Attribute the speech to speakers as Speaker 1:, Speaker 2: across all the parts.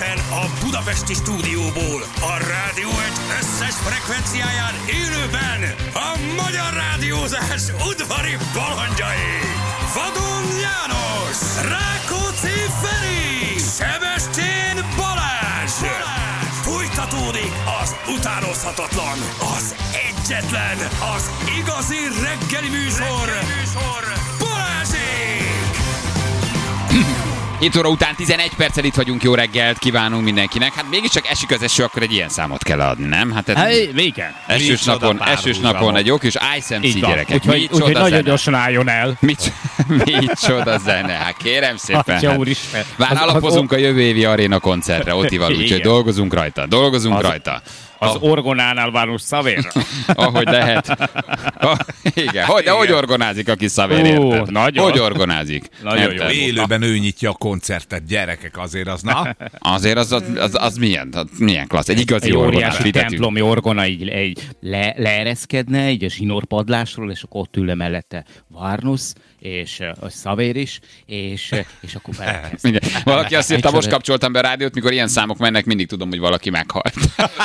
Speaker 1: Egyenesen a budapesti stúdióból, a Rádió Egy összes frekvenciáján élőben a magyar rádiózás udvari balandjai. Vadon János, Rákóczi Feri, Sebestyén Balázs. Folytatódik az utánozhatatlan, az egyetlen, az igazi reggeli műsor, Balázsék!
Speaker 2: 7 óra után 11 perccel itt vagyunk, jó reggelt kívánunk mindenkinek. Hát mégiscsak esik az eső, akkor egy ilyen számot kell adni, nem? Hát
Speaker 3: igen.
Speaker 2: Esős napon egy jó kis iSMC gyerekek.
Speaker 3: Úgyhogy nagyon gyorsan álljon el.
Speaker 2: Micsoda zene, hát kérem szépen.
Speaker 3: Atya úristen.
Speaker 2: Már alapozunk a jövő évi aréna koncertre, Otival, úgyhogy dolgozunk rajta.
Speaker 3: Az orgonánál várós szavérra.
Speaker 2: Ahogy lehet. Igen. Hogy orgonázik a kis szavér, érted?
Speaker 3: Nagyon.
Speaker 2: Hogy orgonázik?
Speaker 4: Nagyon jó. Élőben ő nyitja a koncertet, gyerekek, azért az, na?
Speaker 2: Azért az milyen klassz. Egy igazi orgonás.
Speaker 3: Óriási templomi orgona így leereszkedne, így a zsinórpadlásról, és akkor ott ül mellette Varnusz, és a szavér is, és akkor felkezd.
Speaker 2: Valaki azt írta, most kapcsoltam be a rádiót, mikor ilyen számok mennek, mindig tudom, hogy valaki meghalt.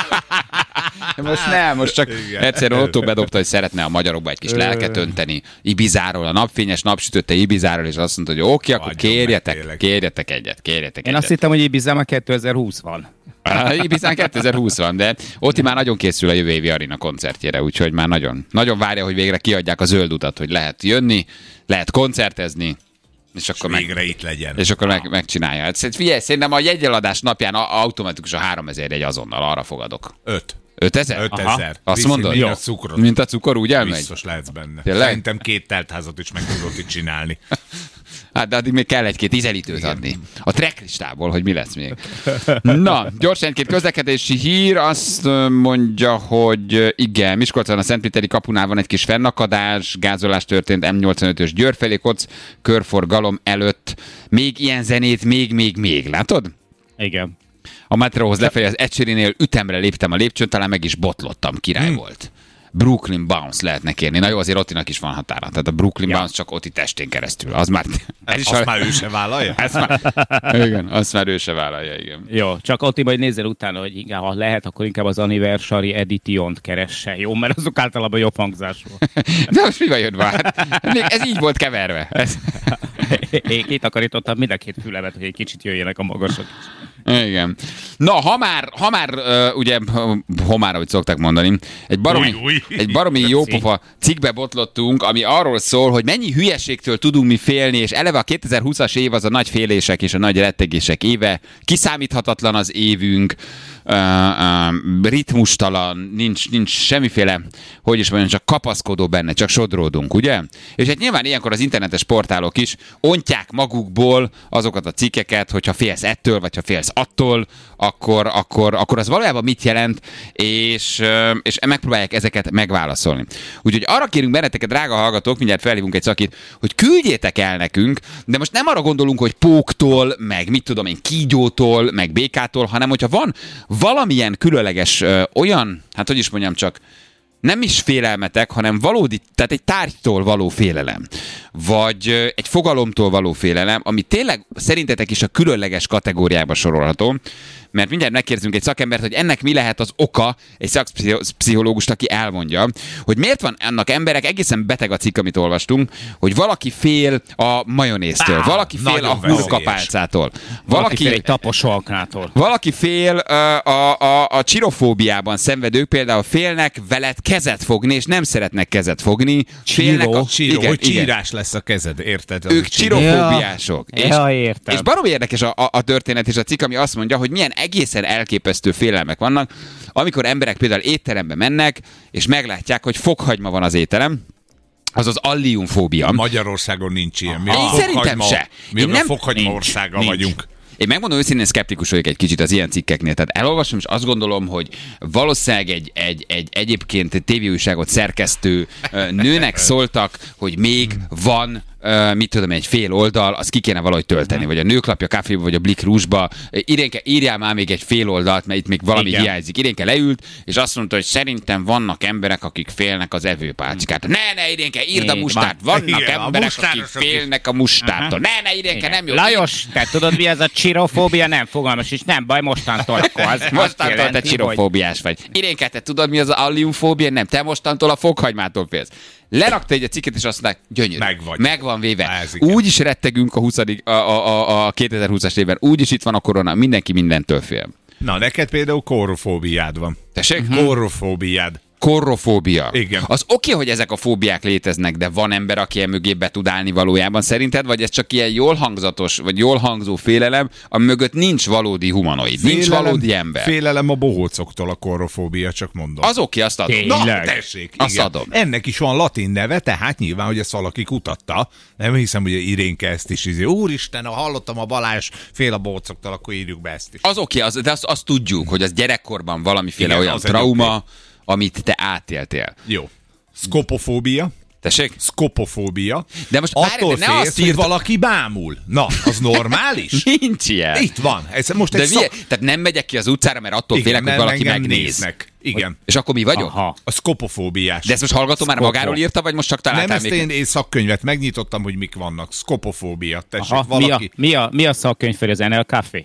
Speaker 2: Most csak egyszerűen Otto bedobta, hogy szeretne a magyarokba egy kis lelket önteni Ibizáról, a napfényes napsütötte Ibizáról, és azt mondta, hogy oké, akkor kérjetek egyet.
Speaker 3: Én azt hittem, hogy Ibizán már 2020 van.
Speaker 2: Ibizán 2020 van, de Oti már nagyon készül a jövő évi aréna koncertjére, úgyhogy már nagyon várja, hogy végre kiadják a zöld utat, hogy lehet jönni, lehet koncertezni, és akkor
Speaker 4: végre itt legyen.
Speaker 2: És akkor megcsinálja. Hát, figyelj, szerintem a jegyeladás napján automatikusan 3000 jegy azonnal, arra fogadok. 5000?
Speaker 4: 5000.
Speaker 2: Azt mondod?
Speaker 4: Mint a cukor.
Speaker 2: Mint a cukor, úgy elmegy?
Speaker 4: Biztos lehetsz benne.
Speaker 2: Tényleg?
Speaker 4: Szerintem 2 teltházat is meg tudod itt csinálni.
Speaker 2: Hát de addig még kell egy-két ízelítőt adni. A tracklistából, hogy mi lesz még. Na, gyorsan egy-két közlekedési hír. Azt mondja, hogy igen, Miskolcon a Szentpéteri kapunál van egy kis fennakadás, gázolás történt M85-ös Győr felé, Koc körforgalom előtt. Még ilyen zenét, még. Látod?
Speaker 3: Igen.
Speaker 2: A metróhoz lefelé az Ecserinél ütemre léptem a lépcsőn, talán meg is botlottam, király volt. Brooklyn Bounce lehetne kérni. Na jó, azért Otinak is van határa. Tehát a Brooklyn Bounce csak Oti testén keresztül. Az már...
Speaker 4: Azt már ő se vállalja?
Speaker 2: Igen, azt már ő se vállalja, igen.
Speaker 3: Jó, csak Oti, majd nézzel utána, hogy inkább, ha lehet, akkor inkább az Anniversary Edition-t keresse. Jó, mert azok általában jobb hangzású.
Speaker 2: De most mi van jön már? Még ez így volt keverve.
Speaker 3: Én kitakarítottam mind a két fülemet, hogy egy kicsit jöjjenek a magasok is.
Speaker 2: Igen. Na, ha már ugye, homára, hogy szokták mondani, egy baromi jópofa cikkbe botlottunk, ami arról szól, hogy mennyi hülyeségtől tudunk mi félni, és eleve a 2020-as év az a nagy félések és a nagy rettegések éve, kiszámíthatatlan az évünk, ritmustalan, nincs semmiféle, hogy is mondjam, csak kapaszkodó benne, csak sodródunk, ugye? És hát nyilván ilyenkor az internetes portálok is ontják magukból azokat a cikkeket, hogyha félsz ettől, vagy ha félsz attól, akkor az valójában mit jelent, és megpróbálják ezeket megválaszolni. Úgyhogy arra kérünk benneteket, drága hallgatók, mindjárt felhívunk egy szakit, hogy küldjétek el nekünk, de most nem arra gondolunk, hogy póktól, meg mit tudom én, kígyótól, meg békától, hanem hogyha van valamilyen különleges olyan, hát hogy is mondjam, csak nem is félelmetek, hanem valódi, tehát egy tárgytól való félelem, vagy egy fogalomtól való félelem, ami tényleg szerintetek is a különleges kategóriába sorolható, mert mindjárt megkérdezünk egy szakembert, hogy ennek mi lehet az oka, egy szakpszichológust, aki elmondja, hogy miért van annak emberek, egészen beteg a cikk, amit olvastunk, hogy valaki fél a majonéztől, valaki fél a hurkapálcától,
Speaker 3: valaki fél egy taposóaknától.
Speaker 2: Valaki fél a csirofóbiában szenvedők, például félnek veled kezet fogni, és nem szeretnek kezet fogni.
Speaker 4: Csíró, hogy csírás lesz a kezed, érted?
Speaker 2: Ők csirofóbiások.
Speaker 3: Ja, értem.
Speaker 2: És baromi érdekes a történet és a cikk, ami azt mondja, hogy milyen egészen elképesztő félelmek vannak, amikor emberek például étterembe mennek, és meglátják, hogy fokhagyma van az étterem, azaz alliumfóbia.
Speaker 4: Magyarországon nincs ilyen.
Speaker 2: Én szerintem se.
Speaker 4: Mi a fokhagyma országa vagyunk.
Speaker 2: Én megmondom őszintén, szkeptikus vagyok egy kicsit az ilyen cikkeknél. Tehát elolvasom, és azt gondolom, hogy valószínűleg egy egyébként tévéújságot szerkesztő nőnek szóltak, hogy még van mit tudom, egy fél oldal, az ki kéne valahogy tölteni, vagy a Nőklapja Caféba, vagy a Blik Rúzsba. Irénke, írjál már még egy fél oldalt, mert itt még valami hiányzik. Irénke leült, és azt mondta, hogy szerintem vannak emberek, akik félnek az evőpálcikát. Ne, Irénke, írd a mustárt. Vannak emberek, akik félnek a mustártól. Ne, Irénke, nem jó.
Speaker 3: Lajos, te tudod, mi ez a csirofóbia? Nem fogalmas, és nem baj, mostantól akkor az.
Speaker 2: Mostantól te csirofóbiás vagy. Irénke, te tudod, mi az alliumfóbia? Nem, te mostantól a fokhagymától félsz. Lerakta egy cikket, és azt mondták, gyönyörű. Meg van véve. Úgy is rettegünk a 2020-as évben. Úgy is itt van a korona. Mindenki mindentől fél.
Speaker 4: Na, neked például korrofóbiád van.
Speaker 2: Tessék?
Speaker 4: Korrofóbiád.
Speaker 2: Korrofóbia.
Speaker 4: Igen.
Speaker 2: Az oké, hogy ezek a fóbiák léteznek, de van ember, aki mögé be tud állni valójában szerinted, vagy ez csak ilyen jól hangzatos, vagy jól hangzó félelem, ami mögött nincs valódi humanoid, nincs valódi ember.
Speaker 4: Félelem a bohócoktól a korrofóbia, csak mondom.
Speaker 2: Az oké, azt adom.
Speaker 4: Na, tessék,
Speaker 2: azt
Speaker 4: igen.
Speaker 2: adom.
Speaker 4: Ennek is van latin neve, tehát nyilván, hogy ezt valaki kutatta. Nem hiszem, hogy Irénke ezt is úristen, ha hallottam a Balázs fél a bohócoktól, akkor írjuk be ezt is.
Speaker 2: Az oké, de azt tudjuk, hogy az gyerekkorban valamiféle olyan trauma, amit te átéltél.
Speaker 4: Jó. Szkopofóbia.
Speaker 2: Tessék?
Speaker 4: Szkopofóbia.
Speaker 2: De most
Speaker 4: attól félsz, hogy valaki bámul. Na, az normális?
Speaker 2: Nincs ilyen.
Speaker 4: Itt van. Ez most
Speaker 2: de tehát nem megyek ki az utcára, mert attól félek, hogy valaki megnéz.
Speaker 4: Néznek. Igen.
Speaker 2: És akkor mi vagyok?
Speaker 3: Aha.
Speaker 4: A szkopofóbiás.
Speaker 2: De ezt most hallgató már magáról írta, vagy most csak találtál?
Speaker 4: Nem, ezt én szakkönyvet megnyitottam, hogy mik vannak. Szkopofóbia. Tessék,
Speaker 3: aha,
Speaker 4: valaki...
Speaker 3: mi a szakkönyv fel az NL Café?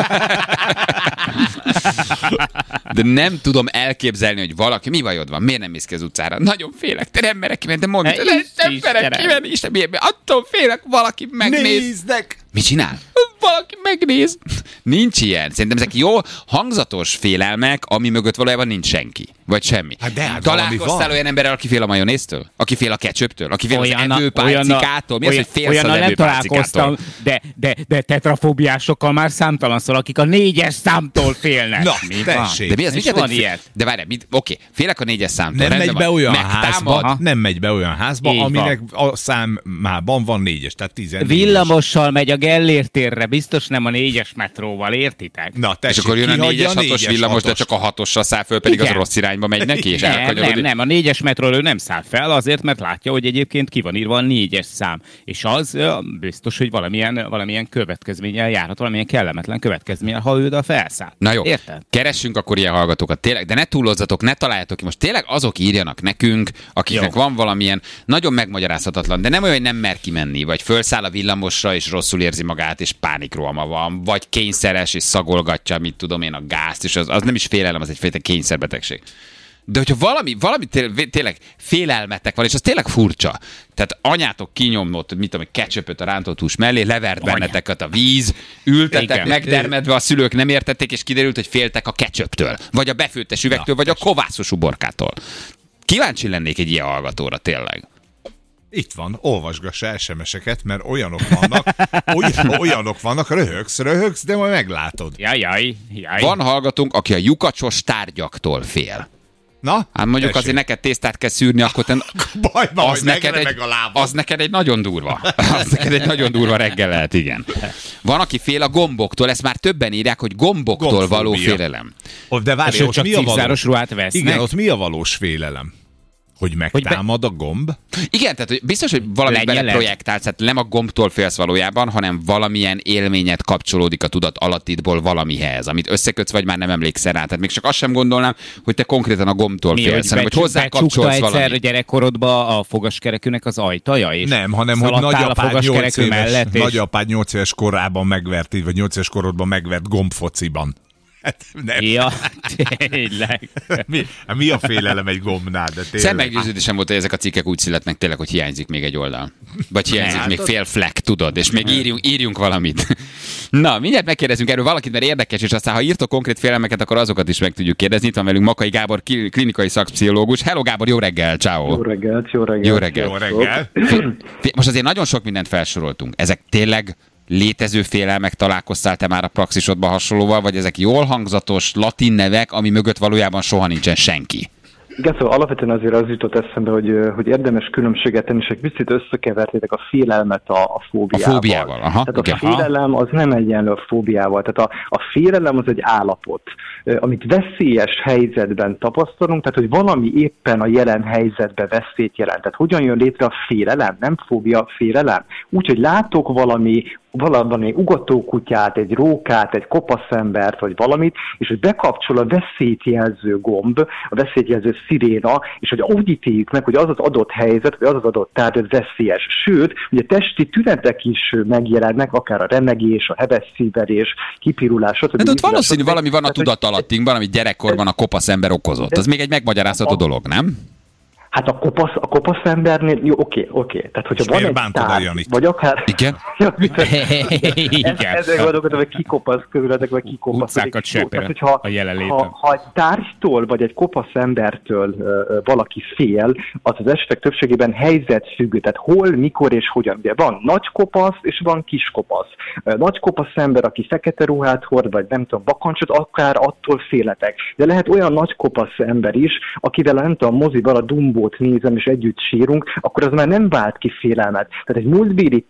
Speaker 2: De nem tudom elképzelni, hogy valaki, mi bajod van, miért nem mész ki az utcára? Nagyon félek, te nem merek kimenni, de mondd, nem merek kimenni, Isten, attól félek, valaki megnéz.
Speaker 4: Néznek!
Speaker 2: Mit csinál? Valaki megnéz. Nincs ilyen. Szerintem ezek jó hangzatos félelmek, ami mögött valójában nincs senki. Vagy semmi.
Speaker 4: Hát
Speaker 2: találkoztál olyan emberrel, aki fél a majonéztől? Aki fél a ketchuptől? Aki fél az evőpálcikától? Mi az, hogy félsz az evőpálcikától?
Speaker 3: De tetrafóbiásokkal már számtalanszor, akik a 4-es számtól félnek.
Speaker 4: Na, tessék.
Speaker 2: De mi az?
Speaker 3: Mit van ilyet?
Speaker 2: De várj, oké, félek a 4-es számtól.
Speaker 4: Nem megy be olyan házba, aminek a számában van 4-es, tehát 14-es.
Speaker 3: Villamossal megy a Gellért térre, biztos nem a 4-es metróval, értitek?
Speaker 4: Na, tessék,
Speaker 2: és akkor jön a 4-es 6-os villamos, de csak a 6-ossal száll föl, pedig igen. Az rossz irányba megy neki, és elkanyarodik.
Speaker 3: Nem, a 4-es metról ő nem száll fel, azért, mert látja, hogy egyébként ki van írva a 4-es szám. És az biztos, hogy valamilyen következménnyel járhat, valamilyen kellemetlen következménnyel, ha ő oda felszáll.
Speaker 2: Na jó,
Speaker 3: érted?
Speaker 2: Keressünk akkor ilyen hallgatókat, tényleg, de ne túlozzatok, ne találjátok ki. Most tényleg azok írjanak nekünk, akiknek van valamilyen nagyon megmagyarázhatatlan, de nem olyan, hogy nem mer kimenni, vagy fölszáll a villamosra, és rosszul érzi magát, és pánikrohama van, vagy kényszeres, és szagolgatja, mit tudom én, a gázt, és az nem is félelem, az egyfajta kényszerbetegség. De hogyha valami tényleg félelmetek van, és az tényleg furcsa. Tehát anyátok kinyomott, mit tudom, ketchupöt a rántott hús mellé, levert benneteket a víz, ültetek megdermedve, a szülők nem értették, és kiderült, hogy féltek a ketchuptől, vagy a befőttes üvegtől, vagy a kovászos uborkától. Kíváncsi lennék egy ilyen hallgatóra, tényleg.
Speaker 4: Itt van, olvasgassa SMS-eket, mert olyanok vannak, röhögsz, de majd meglátod.
Speaker 3: Jaj.
Speaker 2: Van hallgatónk, aki a lyukacsos tárgyaktól fél.
Speaker 4: Na?
Speaker 2: Hát mondjuk azért neked tésztát kell szűrni, akkor te... Az neked egy nagyon durva. Az neked egy nagyon durva reggel lehet, igen. Van, aki fél a gomboktól, ezt már többen írják, hogy gomboktól való félelem.
Speaker 4: De várj,
Speaker 3: ott mi a valós ruhát vesznek?
Speaker 4: Igen, ott mi a valós félelem? Hogy megtámad a gomb?
Speaker 2: Igen, tehát biztos, hogy valamit beleprojektálsz, tehát nem a gombtól félsz valójában, hanem valamilyen élményet kapcsolódik a tudat alattidból valamihez, amit összekötsz, vagy már nem emlékszel rá. Tehát még csak azt sem gondolnám, hogy te konkrétan a gombtól félsz, hanem hogy hozzá kapcsolsz valamit.
Speaker 3: Egyszer gyerekkorodba a fogaskerekűnek az ajtaja? És
Speaker 4: nem, hanem hogy nagyapád 8 éves korában megvert, vagy 8 éves korodban megvert gombfociban. Nem.
Speaker 3: Ja, tényleg.
Speaker 4: Mi a félelem egy gombnál?
Speaker 2: Szemmeggyőződésem volt, hogy ezek a cikkek úgy születnek tényleg, hogy hiányzik még egy oldal. Vagy hiányzik még fél fleck, tudod, és még írjunk valamit. Na, mindjárt megkérdezünk erről valakit, mert érdekes, és aztán, ha írtok konkrét félelmeket, akkor azokat is meg tudjuk kérdezni. Itt van velünk Makai Gábor, klinikai szakpszichológus. Hello Gábor, jó reggel, ciao.
Speaker 5: Jó reggel.
Speaker 2: Most azért nagyon sok mindent felsoroltunk. Ezek tényleg létező félelmek, találkoztál te már a praxisodban hasonlóval, vagy ezek jól hangzatos latin nevek, ami mögött valójában soha nincsen senki?
Speaker 5: Igen, szóval alapvetően azért az jutott eszembe, hogy érdemes különbséget tenni, és egy picit összekevertétek a félelmet a fóbiával.
Speaker 2: A fóbiával, aha.
Speaker 5: Tehát a félelem az nem egyenlő a fóbiával. Tehát a félelem az egy állapot, amit veszélyes helyzetben tapasztalunk, tehát hogy valami éppen a jelen helyzetben veszélyt jelent. Tehát hogyan jön létre a félelem? Nem fóbia, félelem. Úgyhogy látok valami ugatókutyát, egy rókát, egy kopaszembert, vagy valamit, és hogy bekapcsol a veszélyt jelző gomb, a veszélyt jelző sziréna, és hogy úgy ítéljük meg, hogy az az adott helyzet, vagy az az adott tárgy, az veszélyes. Sőt, ugye testi tünetek is megjelennek, akár a remegés, a hebeszívverés, kipirulás, stb.
Speaker 2: Hát ott valószínű valami van a tudatalattinkban, amit gyerekkorban a kopaszember okozott. Az még egy megmagyarázható dolog, nem?
Speaker 5: Hát a kopasz embernél, jó, oké. Tehát, hogyha van egy tárgy, vagy akár...
Speaker 2: Igen?
Speaker 5: Ezzel gondolkodom, hogy ki kopasz körülöttek, vagy ki kopasz.
Speaker 3: Utcákat sepél a jelenléten.
Speaker 5: Ha egy tárgytól, vagy egy kopasz embertől valaki fél, az esetek többségében helyzetfüggő. Tehát hol, mikor és hogyan. Ugye van nagy kopasz, és van kis kopasz. Nagy kopasz ember, aki fekete ruhát hord, vagy nem tudom, bakancsot, akár attól félhetek. De lehet olyan nagy kopasz ember is, akivel nem tudom, mozival a Dumbót nézem, és együtt sírunk, akkor az már nem vált ki félelmet. Tehát egy múltbéli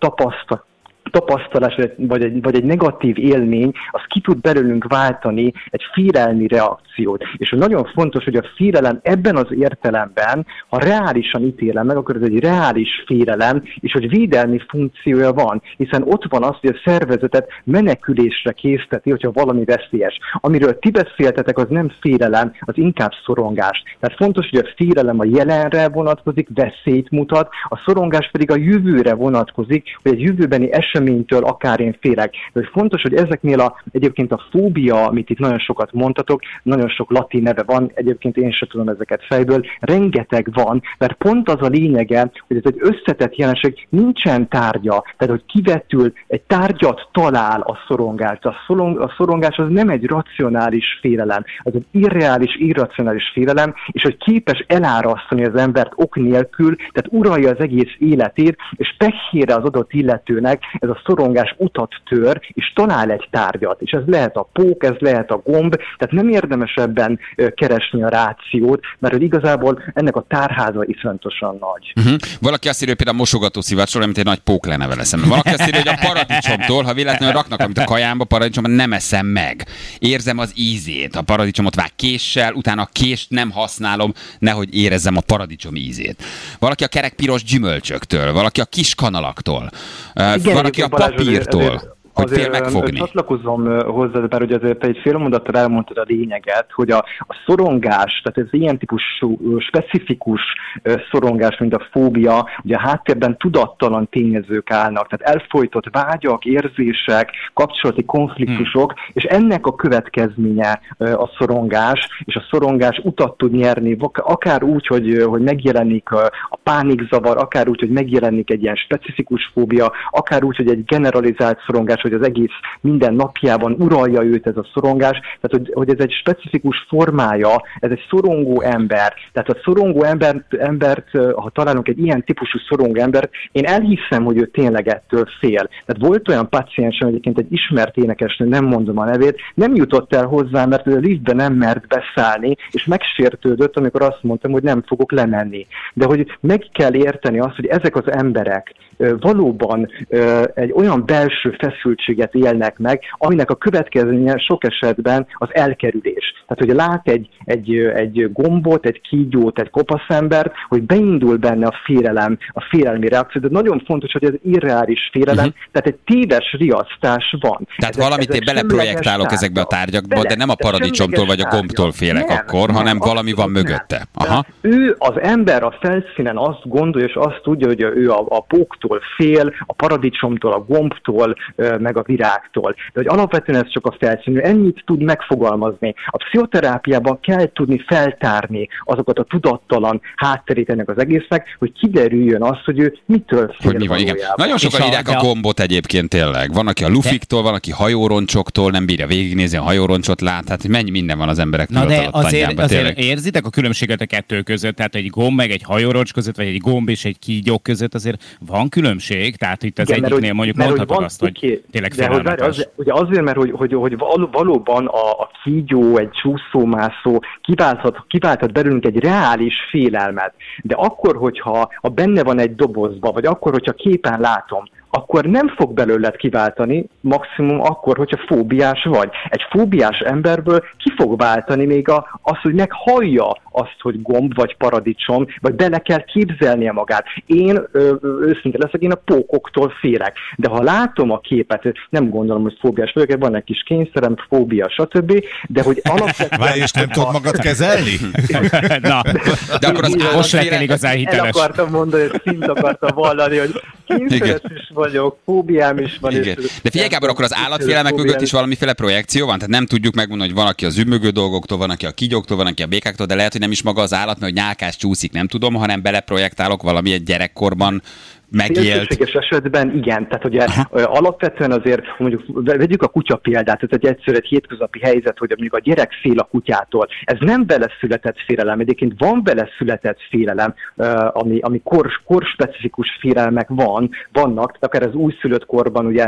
Speaker 5: tapasztalás, vagy egy negatív élmény, az ki tud belőlünk váltani egy félelmi reakciót. És nagyon fontos, hogy a félelem ebben az értelemben, ha reálisan ítélem meg, akkor ez egy reális félelem, és hogy védelmi funkciója van, hiszen ott van az, hogy a szervezetet menekülésre készteti, hogyha valami veszélyes. Amiről ti beszéltetek, az nem félelem, az inkább szorongás. Tehát fontos, hogy a félelem a jelenre vonatkozik, veszélyt mutat, a szorongás pedig a jövőre vonatkozik, hogy egy jövőbeni eseménytől akár én félek. De fontos, hogy ezeknél egyébként a fóbia, amit itt nagyon sokat mondtatok, nagyon sok latin neve van, egyébként én sem tudom ezeket fejből, rengeteg van, mert pont az a lényege, hogy ez egy összetett jelenség, nincsen tárgya, tehát hogy kivetül, egy tárgyat talál a szorongás. A szorongás az nem egy racionális félelem, az egy irreális, irracionális félelem, és hogy képes elárasztani az embert ok nélkül, tehát uralja az egész életét, és pehére az adott illetőnek ez a szorongás utat tör, és talál egy tárgyat. És ez lehet a pók, ez lehet a gomb, tehát nem érdemes ebben keresni a rációt, mert hogy igazából ennek a tárháza iszonyatosan nagy.
Speaker 2: Valaki azt írja, hogy például a mosogató szivacsról, mint egy nagy pók lenne vele szemben. Valaki azt írja, hogy a paradicsomtól, ha véletlenül raknak, amit a kajámba, paradicsomban nem eszem meg. Érzem az ízét. A paradicsomot vág késsel, utána a kést nem használom, nehogy érezzem a paradicsom ízét. Valaki a kerek piros gyümölcsöktől, valaki a kis kanalaktól, valaki a papírtól. Hogy fél megfogni.
Speaker 5: Csatlakozom hozzá, mert ugye azért egy fél mondattal elmondtad a lényeget, hogy a szorongás, tehát ez ilyen típusú specifikus szorongás, mint a fóbia, ugye a háttérben tudattalan tényezők állnak, tehát elfojtott vágyak, érzések, kapcsolati konfliktusok, és ennek a következménye a szorongás, és a szorongás utat tud nyerni, akár úgy, hogy megjelenik a pánikzavar, akár úgy, hogy megjelenik egy ilyen specifikus fóbia, akár úgy, hogy egy generalizált szorongás, hogy az egész minden napjában uralja őt ez a szorongás, tehát hogy ez egy specifikus formája, ez egy szorongó ember. Tehát a szorongó embert, ha találunk egy ilyen típusú szorongó embert, én elhiszem, hogy ő tényleg ettől fél. Tehát volt olyan paciensem, egyébként egy ismert énekesnő, nem mondom a nevét, nem jutott el hozzá, mert ő a liftbe nem mert beszállni, és megsértődött, amikor azt mondtam, hogy nem fogok lemenni. De hogy meg kell érteni azt, hogy ezek az emberek valóban egy olyan belső feszültséget élnek meg, aminek a következménye sok esetben az elkerülés. Tehát, hogy lát egy gombot, egy kígyót, egy kopaszembert, hogy beindul benne a félelem, a félelmi reakció, de nagyon fontos, hogy ez irreális félelem, tehát egy téves riasztás van.
Speaker 2: Tehát valamit én beleprojektálok ezekbe a tárgyakba, de nem a paradicsomtól vagy a gombtól félek hanem valami van mögötte. Aha.
Speaker 5: Ő az ember a felszínen azt gondolja, és azt tudja, hogy ő a póktól fél, a paradicsomtól, a gombtól, meg a virágtól. De hogy alapvetően ez csak a felszín, ennyit tud megfogalmazni. A pszichoterápiában kell tudni feltárni azokat a tudattalan hátterét ennek az egésznek, hogy kiderüljön az, hogy ő mitől fél.
Speaker 2: Hogy mi van, igen. Nagyon sokan írják a gombot egyébként tényleg. Van, aki a lufiktól, van, aki hajóroncsoktól, nem bírja végignézni, a hajóroncsot lát, hát mennyi minden van az emberek
Speaker 3: azért érzitek a különbséget a kettő között, tehát egy gomb meg egy hajóroncs között, vagy egy gomb és egy kígyó között azért van különbség, tehát itt az egyiknél mondjuk mondhatod azt, hogy... tényleg
Speaker 5: de
Speaker 3: félelmetes.
Speaker 5: ugye azért, mert hogy valóban a kígyó, egy csúszómászó kiválthat belőlünk egy reális félelmet. De akkor, hogyha benne van egy dobozba, vagy akkor, hogyha képen látom, akkor nem fog belőled kiváltani, maximum akkor, hogyha fóbiás vagy. Egy fóbiás emberből ki fog váltani még az, hogy meghallja azt, hogy gomb vagy paradicsom, vagy bele kell képzelnie magát. Én őszinte leszek, én a pókoktól félek. De ha látom a képet, nem gondolom, hogy fóbiás vagyok, van egy kis kényszerem, fóbia, stb. De hogy alapvetően...
Speaker 4: Várj, és nem tudod magad kezelni?
Speaker 3: Na,
Speaker 2: De akkor az
Speaker 3: most lettél igazán
Speaker 5: El
Speaker 3: hiteles.
Speaker 5: akartam mondani, hogy szint akartam vallani, hogy kényszeres is vagyok, fóbiám is van.
Speaker 2: Igen. De figyelj Gábor, akkor az állatfélelmek mögött is valamiféle projekció van? Tehát nem tudjuk megmondani, hogy van, aki az ümmögő dolgoktól, van, aki a kígyóktól, van, aki a békáktól, de lehet, hogy nem is maga az állat, mert hogy nyálkás csúszik, nem tudom, hanem beleprojektálok valamilyen gyerekkorban megélt.
Speaker 5: Szélsőséges esetben igen, tehát ugye alapvetően azért, mondjuk vegyük a kutya példát, ez egy hétköznapi helyzet, hogy mondjuk a gyerek fél a kutyától. Ez nem beleszületett félelem, egyébként van beleszületett félelem, ami korspecifikus félelmek vannak, tehát akár az újszülött korban ugye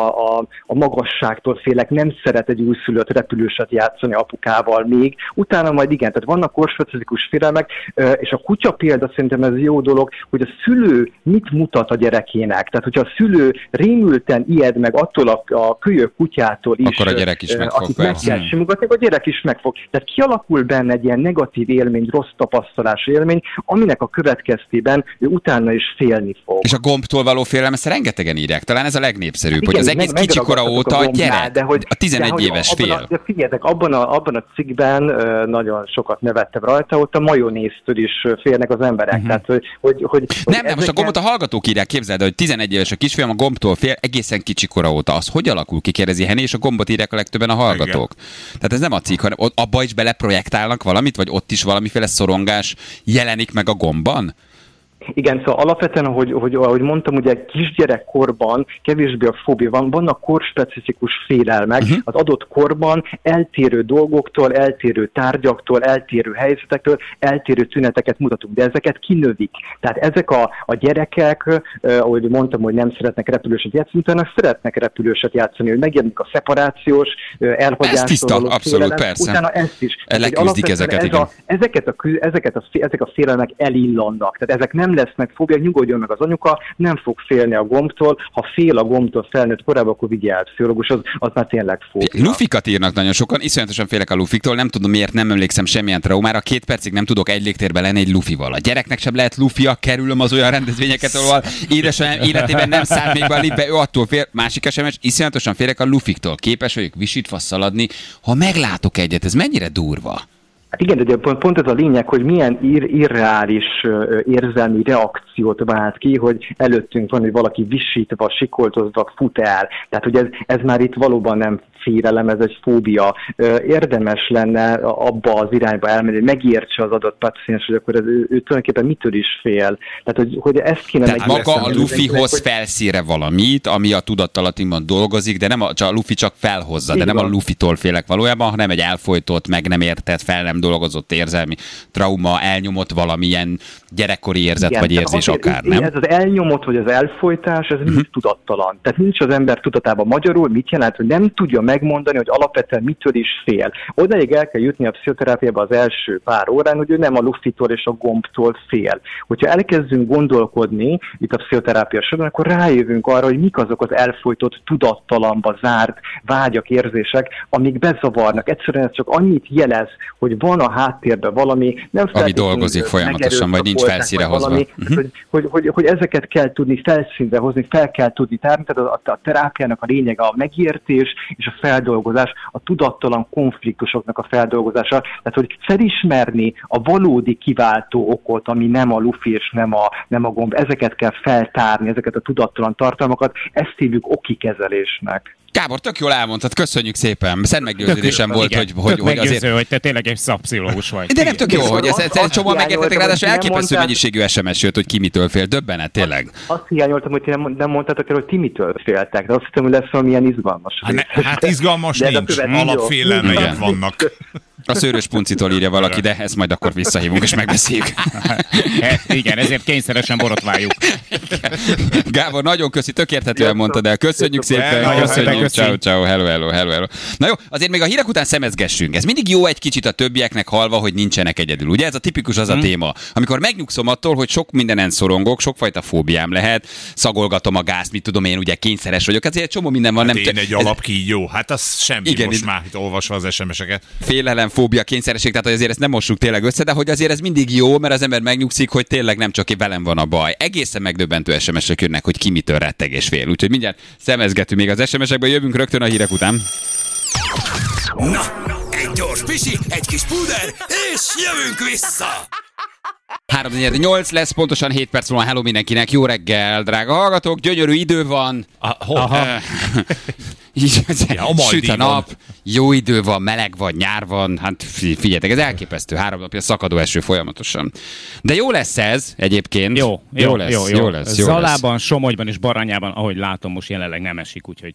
Speaker 5: a magasságtól félek, nem szeret egy újszülött repülőset játszani apukával még, utána majd igen, tehát vannak korspecifikus félelmek, és a kutya példa szerintem ez jó dolog, hogy a szülő mit mutat a gyerekének. Tehát, hogyha a szülő rémülten ijed meg attól a kölyök kutyától is,
Speaker 2: akkor a gyerek is meg fog,
Speaker 5: akit meg kell simogatni, a gyerek is meg fog. Tehát kialakul benne egy ilyen negatív élmény, rossz tapasztalás élmény, aminek a következtében ő utána is félni fog.
Speaker 2: És a gombtól való félelem, ezt rengetegen írják. Talán ez a legnéppszerűbb, hogy az egész kicsikora óta a gyerek, a 11 éves fél.
Speaker 5: Figyeljetek, abban a cikkben nagyon sokat nevettem rajta, ott a majonéztől is félnek az emberek. Tehát, hogy
Speaker 2: nem, most a gombot a hallgatók írják, képzeld, hogy 11 éves a kisfiam, a gombtól fél egészen kicsikora óta. Az hogy alakul ki, kérdezi Henné, és a gombot írják a legtöbben a hallgatók. Igen. Tehát ez nem a cikk, hanem abba is beleprojektálnak valamit, vagy ott is valamiféle szorongás jelenik meg a gombban?
Speaker 5: Igen, szóval alapvetően, ahogy mondtam, ugye kisgyerekkorban kevésbé a fóbia vannak korspecifikus félelmek, az adott korban eltérő dolgoktól, eltérő tárgyaktól, eltérő helyzetektől, eltérő tüneteket mutatunk, de ezeket kinövik. Tehát ezek a gyerekek, ahogy mondtam, hogy nem szeretnek repülőset játszani, utána szeretnek repülőset játszani, hogy megjelenik a szeparációs, elhagyásról.
Speaker 2: Ez tiszta, abszolút, félelem, persze.
Speaker 5: Utána ezt is.
Speaker 2: Leküzdik ezeket, igen.
Speaker 5: Ezek a félelmek elillannak. Tehát ezek nem lesznek fóbia, nyugodjon meg az anyuka, nem fog félni a gombtól, ha fél a gombtól felnőtt korábban, akkor vigye át pszichológus, az már tényleg fóbia.
Speaker 2: Lufikat írnak nagyon sokan, iszonyatosan félek a lufiktól, nem tudom miért, nem emlékszem semmilyen traumára, 2 percig nem tudok egy légtérben lenni egy lufival. A gyereknek sem lehet lufia, kerülöm az olyan rendezvényeket, ahol édesanyám életében nem szállt még be a liftbe, ő attól fél, másik SMS, iszonyatosan félek a lufiktól, képes vagyok visítva szaladni, ha meglátok egyet, ez mennyire durva?
Speaker 5: Hát igen, de pont ez a lényeg, hogy milyen irreális érzelmi reakciót vált ki, hogy előttünk van, hogy valaki visítva, sikoltozva fut el. Tehát, hogy ez már itt valóban nem félelem, ez egy fóbia. Érdemes lenne abba az irányba elmenni, hogy megértse az adott paciens, hogy akkor ő tulajdonképpen mitől is fél. Tehát, hogy ezt kéne megérteni.
Speaker 2: Tehát maga a lufi hoz felszíre valamit, ami a tudattalattinkban dolgozik, de nem a lufi csak felhozza, de nem a lufitól félek valójában, hanem egy elfojtott, meg nem értett, fel nem dolgozott érzelmi trauma, elnyomott valamilyen gyerekkori érzet, igen, vagy érzés akár, nem?
Speaker 5: Ez az elnyomott, vagy az elfojtás, ez mind tudattalan. Tehát nincs az ember tudatában. Magyarul mit jelent, hogy nem tudja megmondani, hogy alapvetően mitől is fél. Odaig el kell jutni a pszichoterápiába az első pár órán, hogy ő nem a lufitól és a gombtól fél. Hogyha elkezdünk gondolkodni itt a pszichoterápia során, akkor rájövünk arra, hogy mik azok az elfojtott, tudattalanba zárt vágyak, érzések, amik bezavarnak. Egyszerűen ez csak annyit jelez, hogy van a háttérben valami, nem
Speaker 2: ami dolgozik folyamatosan, vagy nincs felszínre hozva.
Speaker 5: Hogy ezeket kell tudni felszínre hozni, fel kell tudni tárni, tehát a terápiának a lényege a megértés és a feldolgozás, a tudattalan konfliktusoknak a feldolgozása, tehát hogy felismerni a valódi kiváltó okot, ami nem a lufi és nem a gomb, ezeket kell feltárni, ezeket a tudattalan tartalmakat, ezt hívjuk oki kezelésnek.
Speaker 2: Gábor, tök jól elmondtad, köszönjük szépen. Szent meggyőződésem volt,
Speaker 3: igen,
Speaker 2: hogy
Speaker 3: meggyőző, hogy te tényleg egy szakpszichológus vagy.
Speaker 2: De nem tök jó, hogy ezt csomóan megértettek, ráadásul elképesztő mennyiségű SMS jött, hogy ki mitől fél. Döbbenet, tényleg.
Speaker 5: Azt hiányoltam, hogy nem mondtátok el, hogy ti mitől féltek, de azt hittem, hogy lesz valamilyen izgalmas.
Speaker 4: Hát izgalmas nincs, alapfélelmeik vannak.
Speaker 2: A szőrös puncitól írja valaki, de ezt majd akkor visszahívunk és megbeszéljük.
Speaker 3: Igen, ezért kényszeresen borotváljuk.
Speaker 2: Gábor, nagyon köszi, tök érthetően mondtad el. Köszönjük szépen. Köszönjük. Ciao, hello. Na jó, azért még a hírek után szemezgessünk. Ez mindig jó egy kicsit a többieknek halva, hogy nincsenek egyedül. Ugye ez a tipikus az a téma. Amikor megnyugszom attól, hogy sok mindenen szorongok, sokfajta fóbiám lehet, szagolgatom a gázt, mit tudom én, ugye kényszeres vagyok. Azért egy csomó minden van.
Speaker 4: Hát
Speaker 2: nem
Speaker 4: én egy alapkígyó, hát az semmi, igen, most már itt olvasva az SMS-eket.
Speaker 2: Félelem, fóbia, kényszeresség, tehát hogy azért ezt nem mossuk tényleg össze, de hogy azért ez mindig jó, mert az ember megnyugszik, hogy tényleg nem csak velem van a baj. Egészen megdöbbentő SMS-ek jönnek, hogy ki mitől retteg és fél. Úgyhogy mindjárt szemezgetünk még az SMS-ekből, jövünk rögtön a hírek után.
Speaker 1: Na, egy gyors pisi, egy kis púder, és jövünk vissza!
Speaker 2: 3:08 lesz, pontosan 7 perc múlva. Hello mindenkinek, jó reggel, drága hallgatók, gyönyörű idő van. Süt a nap, jó idő van, meleg van, nyár van, hát figyeljetek, ez elképesztő, 3 napja szakadó eső folyamatosan. De jó lesz ez egyébként. Jó lesz.
Speaker 3: Zalában, Somogyban és Baranyában, ahogy látom, most jelenleg nem esik, úgyhogy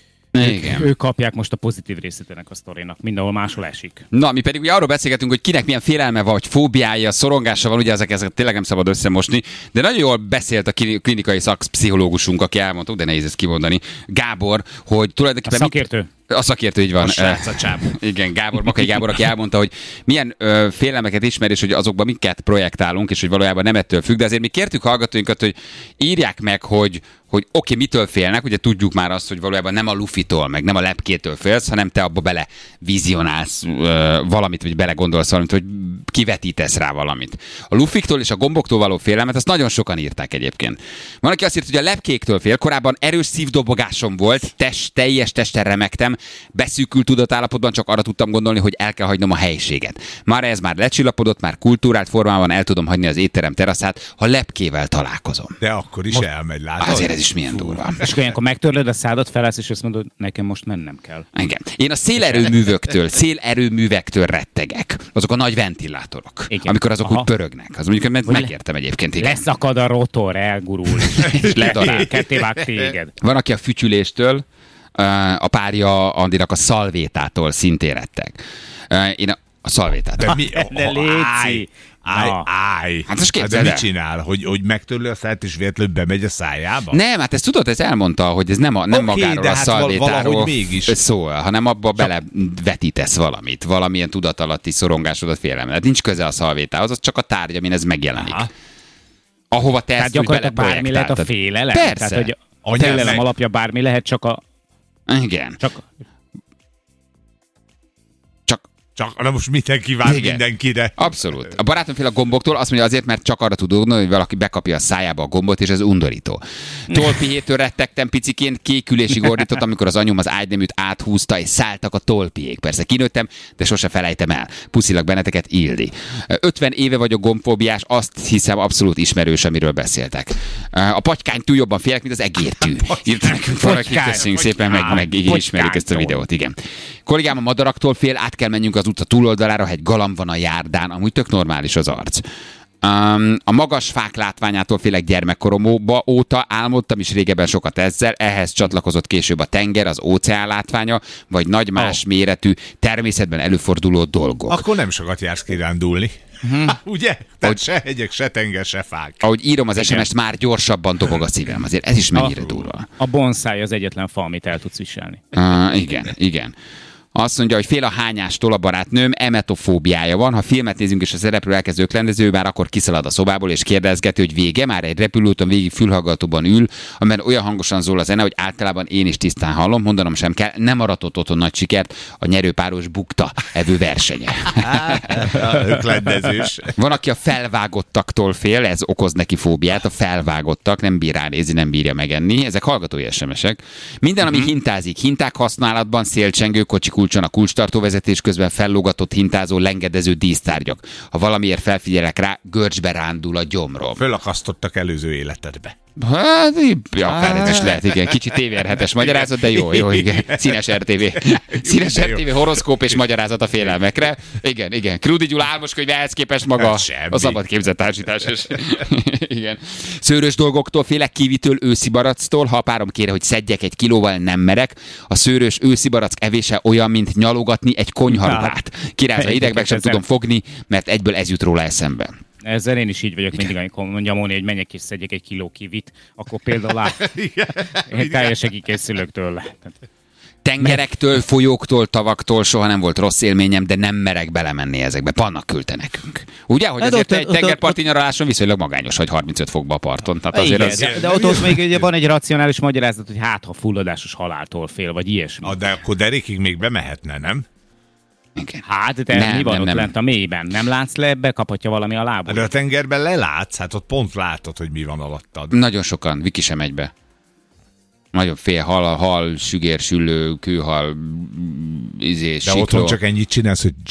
Speaker 3: ők kapják most a pozitív részét ennek a sztorinak, mindenhol máshol esik.
Speaker 2: Na, mi pedig ugye arról beszélgetünk, hogy kinek milyen félelme vagy fobiája, szorongása van, ugye ezeket tényleg nem szabad összemosni, de nagyon jól beszélt a klinikai szakpszichológusunk, aki elmondta, de nehéz ezt kimondani, Gábor, hogy tulajdonképpen...
Speaker 3: A szakértő.
Speaker 2: A szakértő, így van.
Speaker 4: A
Speaker 2: Igen, Makai Gábor, aki elmondta, hogy milyen félelmeket ismer, és hogy azokban miket projektálunk, és hogy valójában nem ettől függ, de azért mi kértük hallgatóinkat, hogy írják meg, hogy oké, mitől félnek, ugye tudjuk már azt, hogy valójában nem a lufitól, meg nem a lepkétől félsz, hanem te abba bele vizionálsz valamit, vagy belegondolsz valamit, hogy kivetítesz rá valamit. A lufiktól és a gomboktól való félelmet, azt nagyon sokan írták egyébként. Van, aki azt írt, hogy a lepkéktől fél, korábban erős szívdobogásom volt, teljes testen remegtem, beszűkült tudatállapotban csak arra tudtam gondolni, hogy el kell hagynom a helyiséget. Már ez már lecsillapodott, már kultúrált formában el tudom hagyni az étterem teraszát, ha lepkével találkozom.
Speaker 4: De akkor is elmegy, látod?
Speaker 2: Azért ez is milyen durva.
Speaker 3: És akkor megtörlöd a szádat, felállsz, és azt mondod, nekem most mennem kell.
Speaker 2: Igen. Én a szélerőművektől rettegek. Azok a nagy ventilátorok. Igen. Amikor azok úgy pörögnek. Az mondjuk megértem egyébként. Igen.
Speaker 3: Leszakad a rotor, elgurul.
Speaker 2: És ledarál.
Speaker 3: Ketté vág téged.
Speaker 2: Van, aki a fütyüléstől, a párja Andinak a szalvétától szintén retteg. Én a szalvétától.
Speaker 4: De mi?
Speaker 3: De léci.
Speaker 4: Állj.
Speaker 2: Hát most
Speaker 4: de mit csinál? Hogy megtörli a száját és véletlenül bemegy a szájába?
Speaker 2: Nem, hát ezt tudod, ez elmondta, hogy ez nem magáról a szalvétáról szól, hanem abba belevetítesz valamit, valamilyen tudatalatti szorongásodat, félelmet. Hát nincs köze a szalvétához, az csak a tárgy, amin ez megjelenik.
Speaker 3: Aha.
Speaker 2: Ahova te ezt úgy
Speaker 3: bármi lehet a félelem?
Speaker 2: Persze.
Speaker 3: Tehát, hogy a félelem alapja bármi lehet, csak a...
Speaker 2: Igen.
Speaker 4: Na most mindenki vár mindenkire.
Speaker 2: Abszolút. A barátom fél a gomboktól, azt mondja azért, mert csak arra tud gondolni, hogy valaki bekapja a szájába a gombot, és ez undorító. Tolpihétől rettegtem piciként, kékülésig ordított, amikor az anyum az ágyneműt áthúzta, és szálltak a tolpihék. Persze kinőttem, de sose felejtem el. Puszilak benneteket, Ildi. 50 éve vagyok gombfóbiás, azt hiszem abszolút ismerős, amiről beszéltek. A patykánytól jobban félek, mint az egértű. Írta nekünk valaki, köszönjük szépen, meg ismerjük ezt a videót, igen. Kollégám a madaraktól fél, át kell menjünk az utca túloldalára, ha egy galamb van a járdán, amúgy tök normális az arc. A magas fák látványától félek gyermekkorom óta, álmodtam is régebben sokat ezzel, ehhez csatlakozott később a tenger, az óceán látványa, vagy nagy más méretű, természetben előforduló dolgok.
Speaker 4: Akkor nem sokat jársz kirándulni. Ugye? Tehát se hegyek, se tenger, se fák.
Speaker 2: Ahogy írom az SMS-t, már gyorsabban dobog a szívem. Azért ez is mennyire durva.
Speaker 3: A bonszáj az egyetlen fa, amit el tudsz viselni.
Speaker 2: Igen. Azt mondja, hogy fél a hányástól a barátnőm, emetofóbiája van. Ha filmet nézünk és a szereplő elkezd öklendező, már akkor kiszalad a szobából és kérdezgeti, hogy vége, már egy repülőúton végig fülhallgatóban ül, amely olyan hangosan szól a zene, hogy általában én is tisztán hallom, mondanom sem kell, nem aratott otthon nagy sikert a nyerőpáros bukta evő versenye.
Speaker 4: Öklendezős.
Speaker 2: Van, aki a felvágottaktól fél, ez okoz neki fóbiát, a felvágottak, nem bír ránézni, nem bírja megenni. Ezek hallgatói SMS-ek. Minden, ami hintázik, hinták használatban, szélcsengő, kocsik kulcson a kulcstartó vezetés közben fellógatott, hintázó, lengedező dísztárgyak. Ha valamiért felfigyelek rá, görcsbe rándul a gyomrom.
Speaker 4: Fölakasztottak előző életedbe.
Speaker 2: Hát, akár ez is lehet, igen. Kicsit tévérhetes magyarázat, de jó, igen. Színes RTV. Színes RTV horoszkóp és magyarázat a félelmekre. Igen. Krudi Gyula álmoskönyv ehhez képest maga a szabad képzett társítás. Igen. Szőrös dolgoktól félek, kivitől, őszi baracktól. Ha a párom kére, hogy szedjek 1 kilóval, nem merek. A szőrös őszi barack evése olyan mint nyalogatni egy konyharuhát. Kirázva idegbe sem tudom fogni, mert egyből ez jut róla eszembe.
Speaker 3: Ezzel én is így vagyok mindig, amikor mondjam Móni, hogy menjek és szedjek egy kiló kivit, akkor például én teljesen kikészülök tőle.
Speaker 2: Tengerektől, folyóktól, tavaktól soha nem volt rossz élményem, de nem merek belemenni ezekbe. Panna küldte nekünk. Ugye, hogy azért egy tengerparti nyaraláson viszonylag magányos, hogy 35 fokba a parton. Tehát azért
Speaker 3: igen, de ott még ugye van egy racionális magyarázat, hogy hát ha fulladásos haláltól fél, vagy ilyesmi.
Speaker 4: De akkor derékig még bemehetne, nem?
Speaker 2: Igen.
Speaker 3: Hát, de mi van ott lent a mélyben? Nem látsz le ebbe, kaphatja valami a lábad?
Speaker 4: De a tengerben lelátsz, hát ott pont látod, hogy mi van alattad.
Speaker 2: Nagyon sokan, Viki sem megy be. Nagyon fél hal, sügér, süllő, kőhal,
Speaker 4: sikló. De otthon csak ennyit csinálsz, hogy